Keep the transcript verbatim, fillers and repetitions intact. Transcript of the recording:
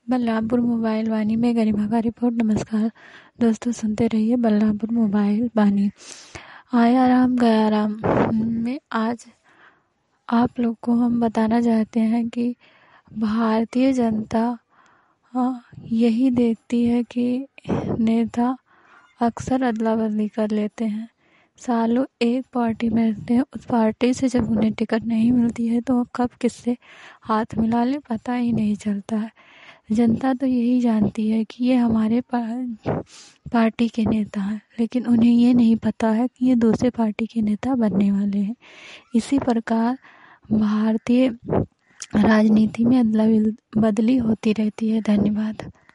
Balrampur mobile वाणी में गरिमा का report. नमस्कार दोस्तों, सुनते रहिए बलरामपुर मोबाइल वाणी। आया राम गया राम में आज आप लोग को हम बताना चाहते हैं कि भारतीय जनता हाँ, यही देखती है कि नेता अक्सर अदला बदली कर लेते हैं। सालों एक पार्टी में रहते हैं, उस पार्टी से जब उन्हें टिकट नहीं मिलती है तो वो कब किससे हाथ मिला ले पता ही नहीं चलता है। जनता तो यही जानती है कि ये हमारे पा, पार्टी के नेता हैं, लेकिन उन्हें ये नहीं पता है कि ये दूसरे पार्टी के नेता बनने वाले हैं। इसी प्रकार भारतीय राजनीति में अदला बदली होती रहती है। धन्यवाद।